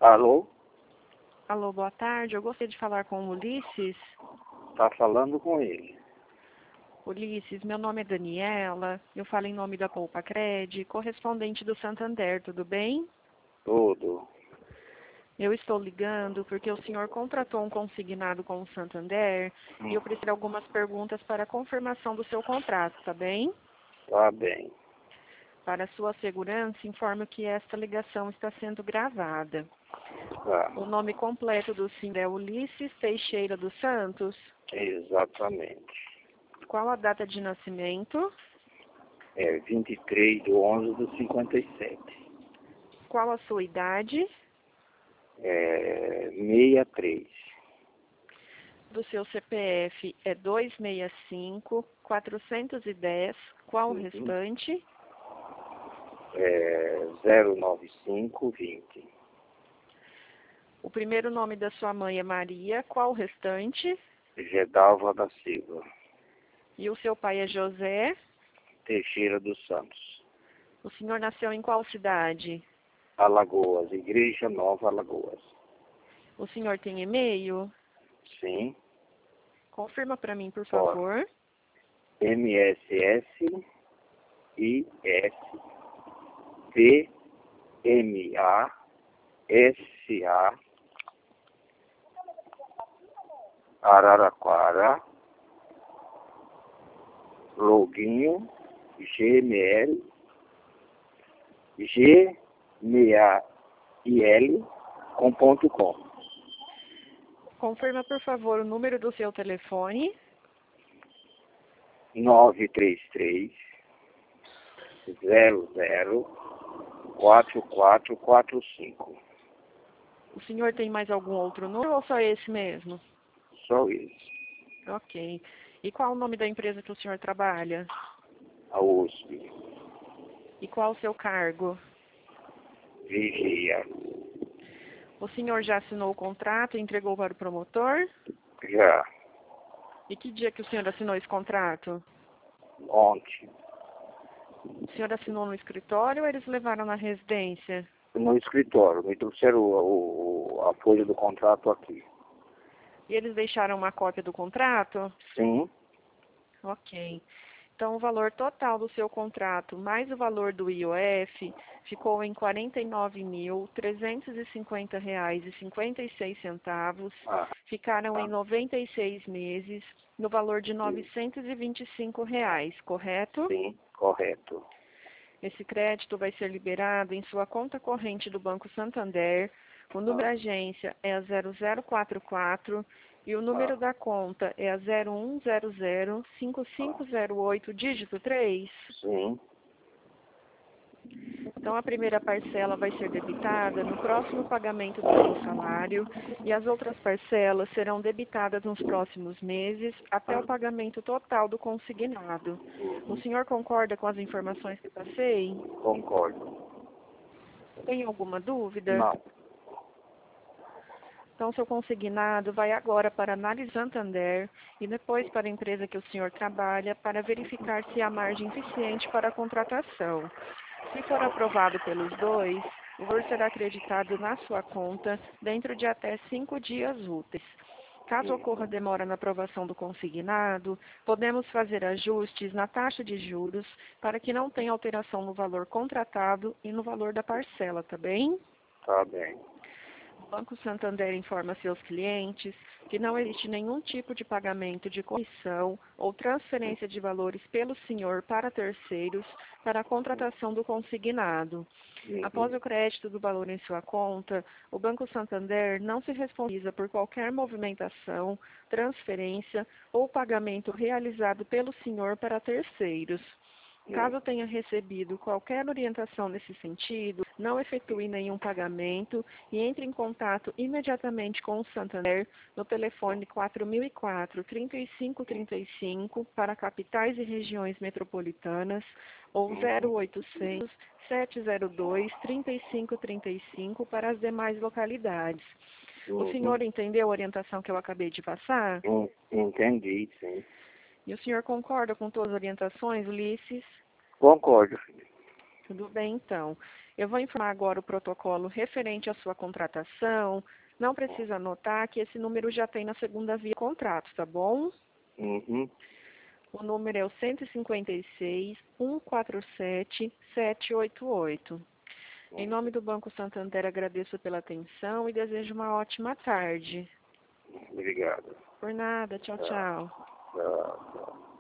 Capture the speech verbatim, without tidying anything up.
Alô? Alô, boa tarde. Eu gostaria de falar com o Ulisses. Tá falando com ele. Ulisses, meu nome é Daniela. Eu falo em nome da Poupa Cred, correspondente do Santander, tudo bem? Tudo. Eu estou ligando porque o senhor contratou um consignado com o Santander Hum. e eu preciso de algumas perguntas para a confirmação do seu contrato, tá bem? Tá bem. Para sua segurança, informo que esta ligação está sendo gravada. Tá. O nome completo do senhor é Ulisses Teixeira dos Santos. Exatamente. Qual a data de nascimento? É vinte e três de onze de cinquenta e sete. Qual a sua idade? É sessenta e três. Do seu C P F é duzentos e sessenta e cinco, quatrocentos e dez. Qual o Uhum. restante? É zero nove cinco vinte. O primeiro nome da sua mãe é Maria. Qual o restante? Gedalva da Silva. E o seu pai é José. Teixeira dos Santos. O senhor nasceu em qual cidade? Alagoas. Igreja Nova Alagoas. O senhor tem e-mail? Sim. Confirma para mim, por Ó, favor. M S S I S T M A S A Araraquara Loginho Gmail G M A I L com ponto com. Confirma, por favor, o número do seu telefone. nove três três zero zero quatro quatro quatro cinco. O senhor tem mais algum outro número ou só esse mesmo? Só isso. Ok. E qual o nome da empresa que o senhor trabalha? A U S P. E qual o seu cargo? Vigia. O senhor já assinou o contrato e entregou para o promotor? Já. E que dia que o senhor assinou esse contrato? Ontem. O senhor assinou no escritório ou eles levaram na residência? No escritório. Me trouxeram o, o, a folha do contrato aqui. E eles deixaram uma cópia do contrato? Sim. Ok. Então, o valor total do seu contrato, mais o valor do I O F, ficou em quarenta e nove mil, trezentos e cinquenta reais e cinquenta e seis centavos. Ah, Ficaram em noventa e seis meses, no valor de novecentos e vinte e cinco reais, correto? sim, correto. Esse crédito vai ser liberado em sua conta corrente do Banco Santander. O número da agência é a zero zero quatro quatro e o número da conta é a zero um zero zero cinco cinco zero oito, dígito três. Sim. Então, a primeira parcela vai ser debitada no próximo pagamento do seu salário e as outras parcelas serão debitadas nos próximos meses até o pagamento total do consignado. O senhor concorda com as informações que passei? Concordo. Tem alguma dúvida? Não. Então, seu consignado vai agora para a análise Santander e depois para a empresa que o senhor trabalha para verificar se há margem suficiente para a contratação. Se for aprovado pelos dois, o valor será acreditado na sua conta dentro de até cinco dias úteis. Caso ocorra demora na aprovação do consignado, podemos fazer ajustes na taxa de juros para que não tenha alteração no valor contratado e no valor da parcela, tá bem? Tá bem. O Banco Santander informa seus clientes que não existe nenhum tipo de pagamento de comissão ou transferência de valores pelo senhor para terceiros para a contratação do consignado. Uhum. Após o crédito do valor em sua conta, o Banco Santander não se responsabiliza por qualquer movimentação, transferência ou pagamento realizado pelo senhor para terceiros. Caso tenha recebido qualquer orientação nesse sentido, não efetue nenhum pagamento e entre em contato imediatamente com o Santander no telefone quatro mil e quatro, trinta e cinco trinta e cinco para capitais e regiões metropolitanas ou zero oitocentos, sete zero dois, trinta e cinco trinta e cinco para as demais localidades. O senhor entendeu a orientação que eu acabei de passar? Hum, Entendi, sim. E o senhor concorda com todas as orientações, Ulisses? Concordo, filho. Tudo bem, então. Eu vou informar agora o protocolo referente à sua contratação. Não precisa anotar que esse número já tem na segunda via contrato, tá bom? Uhum. O número é o cento e cinquenta e seis, cento e quarenta e sete, setecentos e oitenta e oito. Em nome do Banco Santander, agradeço pela atenção e desejo uma ótima tarde. Obrigado. Por nada, tchau, tchau. Tchau, tchau.